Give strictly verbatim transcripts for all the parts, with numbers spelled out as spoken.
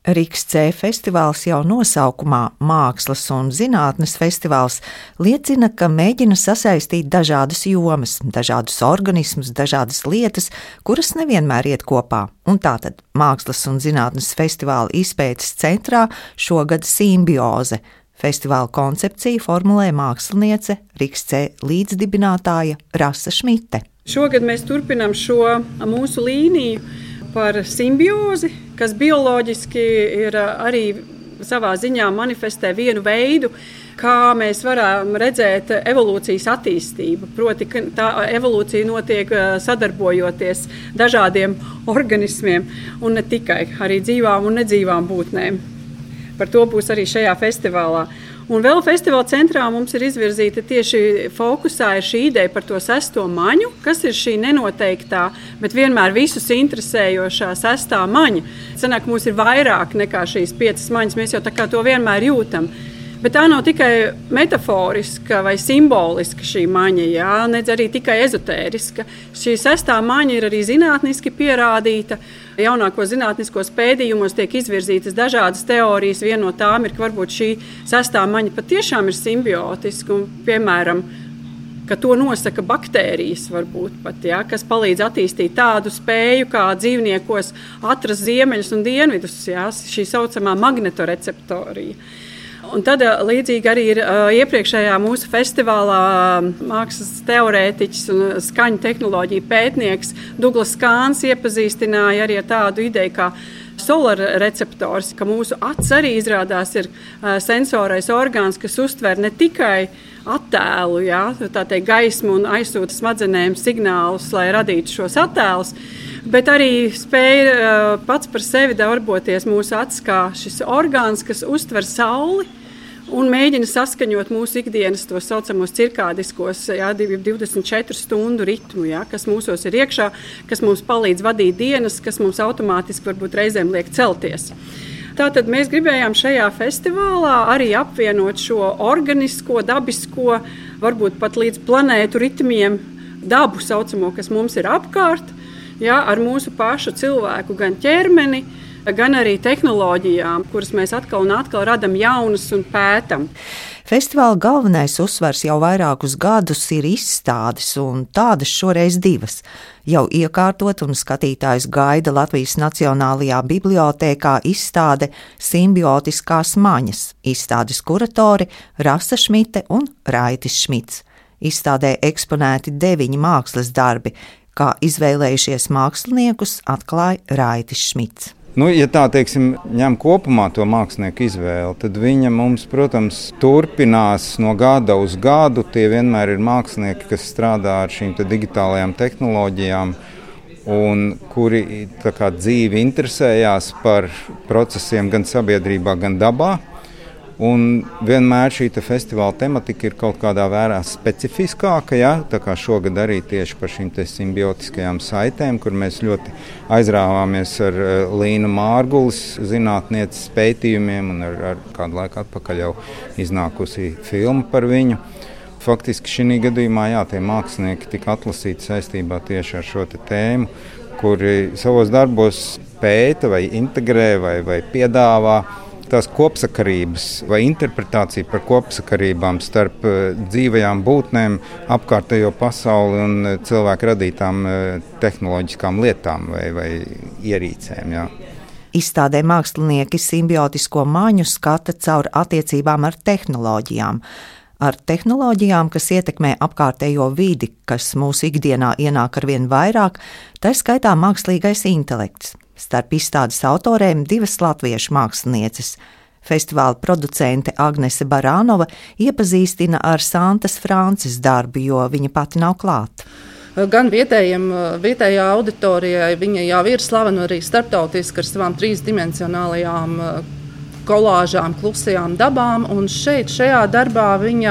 Rikss-C festivāls jau nosaukumā Mākslas un zinātnes festivāls liecina, ka mēģina sasaistīt dažādas jomas, dažādus organismus, dažādas lietas, kuras nevienmēr iet kopā. Un tātad Mākslas un zinātnes festivāla izpētes centrā šogad simbioze. Festivāla koncepciju formulē māksliniece, Rikss-C līdzdibinātāja Rasa Šmite. Šogad mēs turpinām šo mūsu līniju par simbiozi, kas bioloģiski ir arī savā ziņā manifestē vienu veidu, kā mēs varam redzēt evolūcijas attīstību. Proti, ka tā evolūcija notiek sadarbojoties dažādiem organismiem, un ne tikai arī dzīvām un nedzīvām būtnēm. Par to būs arī šajā festivālā. Un vēl festivāla centrā mums ir izvirzīta tieši fokusā ir šī ideja par to sesto maņu, kas ir šī nenoteiktā, bet vienmēr visus interesējošā sestā maņa. Sanāk, mums ir vairāk nekā šīs piecas maņas, mēs jau tā kā to vienmēr jūtam. Bet tā nav tikai metaforiska vai simboliska šī maņa, jā, nedz arī tikai ezotēriska. Šī sestā maņa ir arī zinātniski pierādīta. Jaunāko zinātniskos pētījumos tiek izvirzītas dažādas teorijas. Viena no tām ir, ka varbūt šī sestā maņa patiešām ir simbiotiska, un, piemēram, ka to nosaka baktērijas, varbūt pat, jā, kas palīdz attīstīt tādu spēju, kā dzīvniekos atrast ziemeļus un dienvidus, jā, šī saucamā magnetoreceptorija. Un tad līdzīgi arī ir iepriekšējā mūsu festivālā mākslas teorētiķis un skaņu tehnoloģiju pētnieks Duglas Kāns iepazīstināja arī ar tādu ideju kā solara receptors, ka mūsu acs arī izrādās ir sensorais orgāns, kas uztver ne tikai attēlu, jā, tā teikt gaismu un aizsūta smadzenēm signālus, lai radītu šos attēlus, bet arī spēja pats par sevi darboties mūsu acs kā šis orgāns, kas uztver sauli un mēģina saskaņot mūsu ikdienas tos saucamos cirkādiskos, jā, divdesmit četru stundu ritmu, jā, kas mūsos ir iekšā, kas mums palīdz vadīt dienas, kas mums automātiski varbūt reizēm liek celties. Tātad mēs gribējām šajā festivālā arī apvienot šo organisko, dabisko, varbūt pat līdz planētu ritmiem dabu saucamo, kas mums ir apkārt, jā, ar mūsu pašu cilvēku gan ķermeni, gan arī tehnoloģijām, kuras mēs atkal un atkal radam jaunas un pētam. Festivāla galvenais uzsvars jau vairākus gadus ir izstādes, un tādas šoreiz divas. Jau iekārtot un skatītājs gaida Latvijas Nacionālajā bibliotēkā izstāde Simbiotiskās maņas, izstādes kuratori Rasa Šmite un Raitis Šmits. Izstādē eksponēti deviņi mākslas darbi, kā izvēlējušies māksliniekus atklāja Raitis Šmits. Nu, ja tā, teiksim, ņem kopumā to mākslinieku izvēli, tad viņa mums, protams, turpinās no gada uz gadu. Tie vienmēr ir mākslinieki, kas strādā ar šīm te digitālajām tehnoloģijām un kuri tā kā dzīvi interesējās par procesiem gan sabiedrībā, gan dabā. Un vienmēr šī festivāla tematika ir kaut kādā vērā specifiskāka, ja? Tā kā šogad arī tieši par šīm simbiotiskajām saitēm, kur mēs ļoti aizrāvāmies ar Līnu Mārgulis zinātnieces pētījumiem, un ar, ar kādu laiku atpakaļ jau iznākusi filma par viņu. Faktiski šī gadījumā jā, tie mākslinieki tika atlasīti saistībā tieši ar šo te tēmu, kuri savos darbos pēta vai integrē vai, vai piedāvā tās kopsakarības vai interpretācija par kopsakarībām starp dzīvajām būtnēm, apkārtējo pasauli un cilvēku radītām tehnoloģiskām lietām vai, vai ierīcēm. Jā. Izstādē mākslinieki simbiotisko maņu skata caur attiecībām ar tehnoloģijām. Ar tehnoloģijām, kas ietekmē apkārtējo vidi, kas mūsu ikdienā ienāk arvien vairāk, tā skaitā mākslīgais intelekts. Starp izstādes autorēm divas latviešu mākslinieces. Festivāla producente Agnese Barānova iepazīstina ar Santas Frances darbu, jo viņa pati nav klāta. Gan vietējiem, vietējā auditorijai viņa jau ir slavena arī starptautiski ar savām trīsdimensionālajām kolāžām, klusajām dabām, un šeit, šajā darbā viņa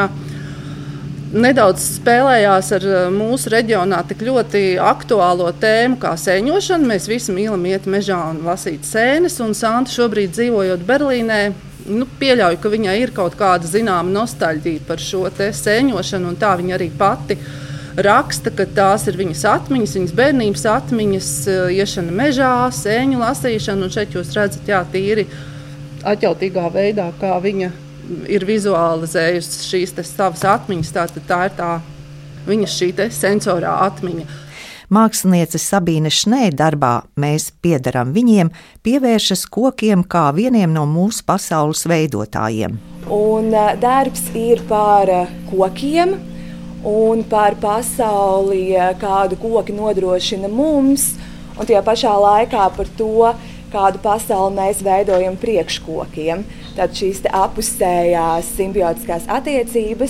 nedaudz spēlējās ar mūsu reģionā tik ļoti aktuālo tēmu kā sēņošana. Mēs visi mīlam iet mežā un lasīt sēnes, un Santa šobrīd dzīvojot Berlīnē, nu, pieļauju, ka viņai ir kaut kāda zināma nostalģija par šo te sēņošanu, un tā viņa arī pati raksta, ka tās ir viņas atmiņas, viņas bērnības atmiņas, iešana mežā, sēņu lasīšana. Un šeit jūs redzat, jā, tīri atjautīgā veidā, kā viņa ir vizualizējusi šīs te savas atmiņas. Tātad tā ir tā viņas šī te sensorā atmiņa. Māksliniece Sabīne Šnē darbā Mēs piederam viņiem pievēršas kokiem kā vieniem no mūsu pasaules veidotājiem. Un darbs ir par kokiem un par pasauli, kādu koki nodrošina mums, un tajā pašā laikā par to, kādu pasauli mēs veidojam priekškokiem. Tad šīs te apusējās simbiotiskās attiecības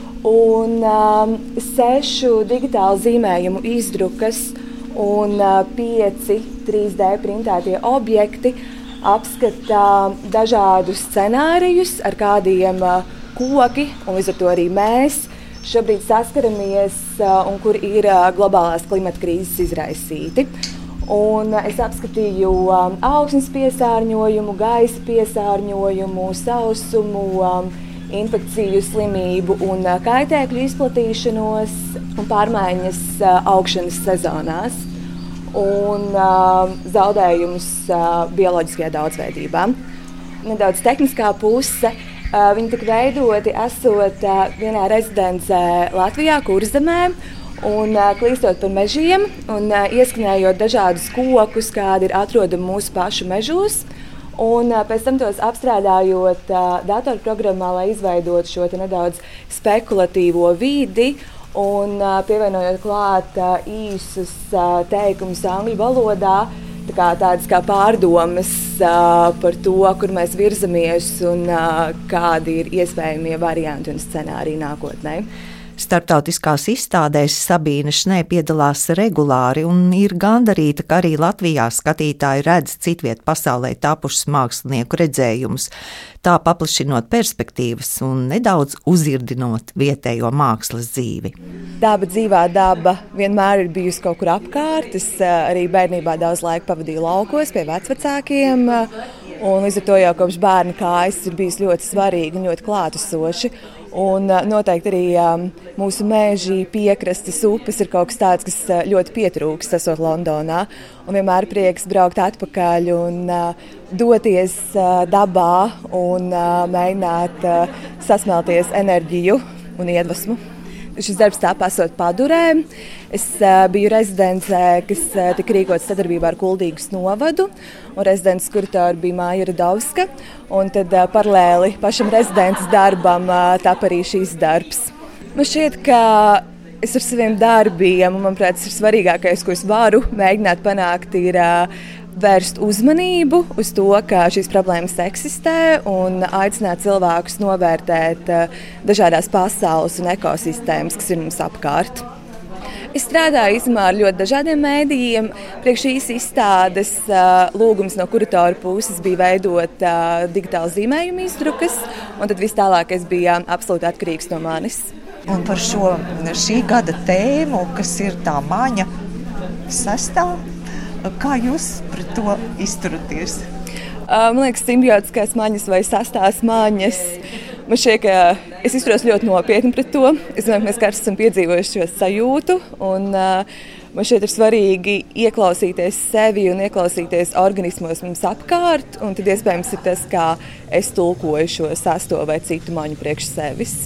un um, sešu digitālu zīmējumu izdrukas un uh, pieci trīs D printētie objekti apskata dažādus scenārijus, ar kādiem uh, koki un līdz ar to arī mēs šobrīd saskaramies uh, un kur ir uh, globālās klimata krīzes izraisīti. Un uh, es apskatīju um, augsnes piesārņojumu, gaisa piesārņojumu, sausumu, um, infekciju, slimību un uh, kaitēkļu izplatīšanos un pārmaiņas uh, augšanas sezonās un uh, zaudējumus uh, bioloģiskajā daudzveidībā. Nedaudz tehniskā puse. Uh, viņi tika veidoti esot uh, vienā rezidencē Latvijā, Kurzemē, un uh, klīstot pa mežiem un uh, ieskanējot dažādus kokus, kādi ir atrodami mūsu pašu mežos. Un pēc tam tos apstrādājot uh, datorprogrammā, lai izveidotu šo nedaudz spekulatīvo vidi un uh, pievienojot klāt uh, īsus uh, teikumus angļu valodā, tā kā tādas kā pārdomas uh, par to, kur mēs virzamies un uh, kādi ir iespējamie varianti un scenāriji nākotnē. Startautiskās izstādēs Sabīne Šnē piedalās regulāri un ir gandarīta, ka arī Latvijā skatītāji redz citviet pasaulē tapušas mākslinieku redzējumus, tā paplašinot perspektīvas un nedaudz uzirdinot vietējo mākslas dzīvi. Daba, dzīvā daba vienmēr ir bijusi kaut kur apkārt. Es arī bērnībā daudz laika pavadīju laukos pie vecvecākiem, un līdz ar to jau kopš bērna kājas ir bijis ļoti svarīgi un ļoti klātesoši. Un noteikti arī um, mūsu meži, piekrastes, upes ir kaut kas tāds, kas ļoti pietrūkst, esot Londonā. Un vienmēr prieks braukt atpakaļ un uh, doties uh, dabā un uh, mēģināt uh, sasmelties enerģiju un iedvesmu. Šis darbs tāpēc esot Padurē. Es uh, biju rezidencē, kas uh, tika rīkots sadarbībā ar Kuldīgas novadu, un rezidents kuratora bija Māja Radovska. Un tad uh, paralēli pašam rezidences darbam uh, tap arī šīs darbs. Man šķiet, ka es ar saviem darbiem, un manuprāt, tas ir svarīgākais, ko es varu mēģināt panākt, ir uh, vērst uzmanību uz to, ka šīs problēmas eksistē un aicināt cilvēkus novērtēt uh, dažādās pasaules un ekosistēmas, kas ir mums apkārt. Es strādāju īstenībā ar ļoti dažādiem mēdījiem. Priekš šīs izstādes uh, lūgums no kuratora puses bija veidot uh, digitālu zīmējumu izdrukas, un tad viss tālākais bija absolūti atkarīgs no manis. Un par šo šī gada tēmu, kas ir tā maņa sastāv, kā jūs pret to izturaties? Man liekas, simbiotiskās maņas vai sastās maņas. Man šķiet, ka es izturos ļoti nopietni pret to. Es domāju, ka mēs katrs esam piedzīvojuši šo sajūtu. Un, uh, man šķiet, ir svarīgi ieklausīties sevi un ieklausīties organismos mums apkārt. Un tad iespējams ir tas, kā es tulkoju šo sasto vai citu maņu priekš sevis.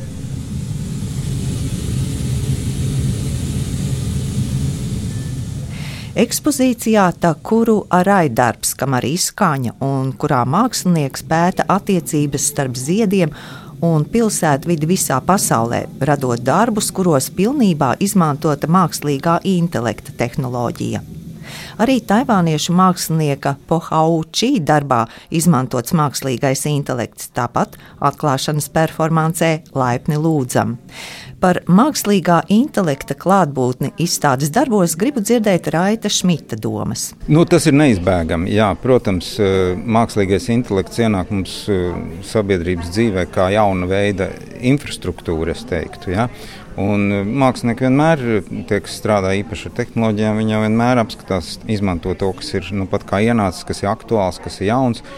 Ekspozīcijā Takuru Arai darbs, kam arī skaņa un kurā mākslinieks pēta attiecības starp ziediem un pilsētvidi visā pasaulē, radot darbus, kuros pilnībā izmantota mākslīgā intelekta tehnoloģija. Arī taivāniešu mākslinieka Po Hau Chi darbā izmantots mākslīgais intelekts, tāpat atklāšanas performancē Laipni lūdzam. Par mākslīgā intelekta klātbūtni izstādes darbos gribu dzirdēt Raita Šmita domas. Nu, tas ir neizbēgami. Jā, protams, mākslīgais intelekts ienāk mums sabiedrības dzīvē kā jauna veida infrastruktūra, es teiktu. Ja? Un mākslinieki vienmēr, tie, kas strādā īpaši ar tehnoloģijām, viņi jau vienmēr apskatās, izmanto to, kas ir nu, pat kā ienācis, kas ir aktuāls, kas ir jauns.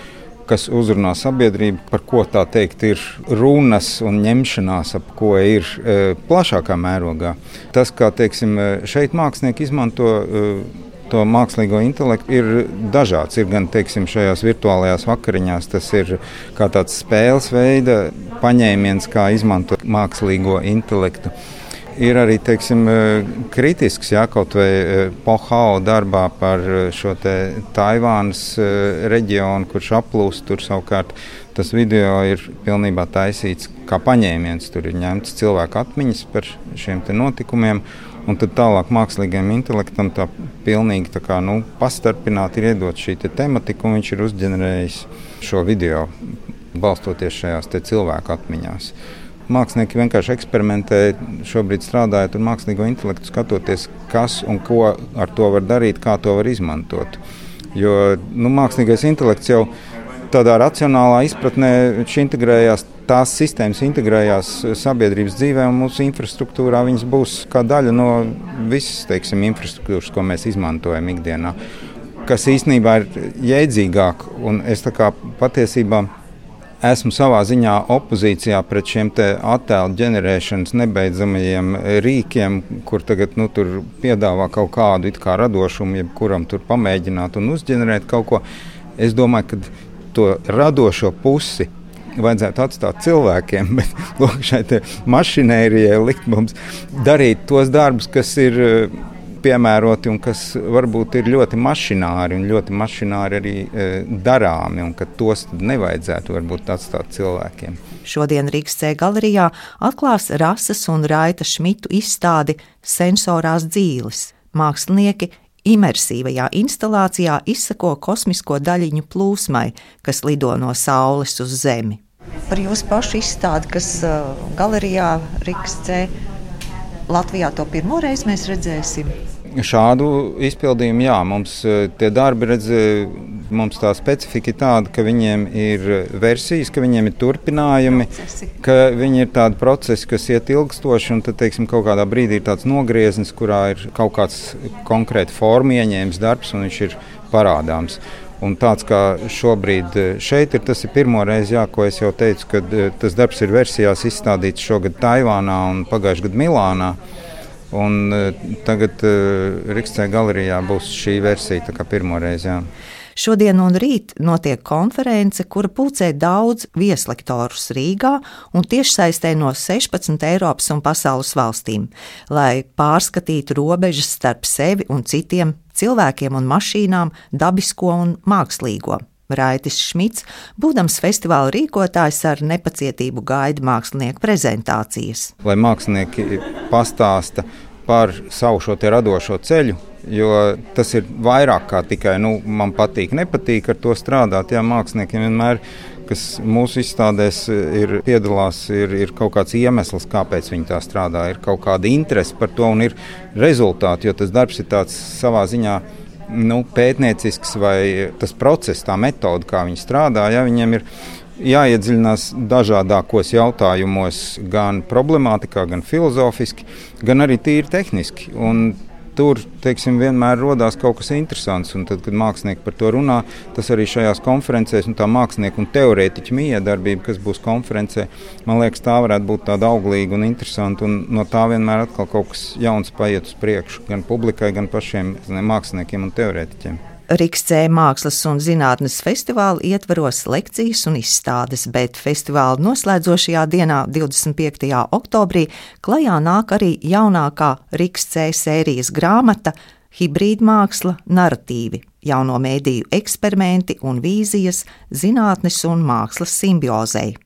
kas uzrunā sabiedrību, par ko tā teikt ir runas un ņemšanās, ap ko ir e, plašākā mērogā. Tas, kā teiksim, šeit mākslinieki izmanto e, to mākslīgo intelektu, ir dažāds. Ir gan teiksim, šajās virtuālajās vakariņās, tas ir kā tāds spēles veida paņēmiens, kā izmantot mākslīgo intelektu. Ir arī teiksim, kritisks, jā, kaut vai Pohao darbā par šo te Taivānas reģionu, kurš aplūst. Tur savukārt tas video ir pilnībā taisīts kā paņēmiens. Tur ir ņemts cilvēku atmiņas par šiem te notikumiem, un tad tālāk mākslīgajam intelektam tā pilnīgi tā kā, nu, pastarpināti ir iedot šī te tematika, un viņš ir uzģenerējis šo video, balstoties šajās te cilvēku atmiņās. Mākslinieki vienkārši eksperimentē, šobrīd strādājot ar mākslīgo intelektu, skatoties, kas un ko ar to var darīt, kā to var izmantot. Jo nu, mākslīgais intelekts jau tādā racionālā izpratnē integrējās, tās sistēmas integrējās sabiedrības dzīvē, un mūsu infrastruktūrā viņas būs kā daļa no visas, teiksim, infrastruktūras, ko mēs izmantojam ikdienā, kas īstenībā ir jēdzīgāk, un es tā kā patiesībā esmu savā ziņā opozīcijā pret šiem te attēlu ģenerēšanas nebeidzamajiem rīkiem, kur tagad nu, tur piedāvā kaut kādu it kā radošumu, jebkuram tur pamēģināt un uzģenerēt kaut ko. Es domāju, ka to radošo pusi vajadzētu atstāt cilvēkiem, bet lūk, šai te mašinērijai likt mums darīt tos darbus, kas ir piemēroti un kas varbūt ir ļoti mašināri un ļoti mašināri arī e, darāmi, un ka tos nevajadzētu varbūt atstāt cilvēkiem. Šodien Rīgas C galerijā atklās Rasas un Raita Šmitu izstādi Sensorās dzīles. Mākslinieki imersīvajā instalācijā izsako kosmisko daļiņu plūsmai, kas lido no Saules uz Zemi. Par jūsu pašu izstādi, kas uh, galerijā Rīgas C Latvijā to pirmo reizi mēs redzēsim. Šādu izpildījumu, jā, mums tie darbi, redz, mums tā specifika ir tāda, ka viņiem ir versijas, ka viņiem ir turpinājumi, ka viņi ir tādi procesi, kas iet ilgstoši, un tad, teiksim, kaut kādā brīdī ir tāds nogrieznis, kurā ir kaut kāds konkrēti forma ieņēmis darbs, un viņš ir parādāms. Un tāds kā šobrīd šeit ir, tas ir pirmo reizi, jā, ko es jau teicu, ka tas darbs ir versijās izstādīts šogad Taivānā un pagājušajā gadā Milānā. Un tagad Rīgas C galerijā būs šī versija, tā kā pirmo reizi, jā. Šodien un rīt notiek konference, kura pulcē daudz vieslektorus Rīgā un tiešsaistē no sešpadsmit Eiropas un pasaules valstīm, lai pārskatītu robežas starp sevi un citiem cilvēkiem un mašīnām, dabisko un mākslīgo. Raitis Šmits, būdams festivāla rīkotājs, ar nepacietību gaida mākslinieku prezentācijas. Lai mākslinieki pastāsta par savu šo te radošo ceļu, jo tas ir vairāk kā tikai, nu, man patīk, nepatīk ar to strādāt. Jā, māksliniekiem vienmēr, kas mūsu izstādēs ir piedalās, ir, ir kaut kāds iemesls, kāpēc viņi tā strādā, ir kaut kāda interese par to un ir rezultāti, jo tas darbs ir tāds savā ziņā nu, pētniecisks, vai tas process, tā metode, kā viņi strādā, ja viņiem ir jāiedziļinās dažādākos jautājumos, gan problemātikā, gan filozofiski, gan arī tīri tehniski. Un tur, teiksim, vienmēr rodās kaut kas interesants, un tad, kad mākslinieki par to runā, tas arī šajās konferencēs, un tā mākslinieku un teorētiķu miedarbība, kas būs konferencē, man liekas, tā varētu būt tāda auglīga un interesanta, un no tā vienmēr atkal kaut kas jauns paiet uz priekšu, gan publikai, gan pašiem māksliniekiem un teorētiķiem. Rīgas C mākslas un zinātnes festivāla ietvaros lekcijas un izstādes, bet festivāla noslēdzošajā dienā, divdesmit piektajā oktobrī, klajā nāk arī jaunākā Rīgas C sērijas grāmata Hibrīdmāksla naratīvi, jauno mēdīju eksperimenti un vīzijas zinātnes un mākslas simbiozei.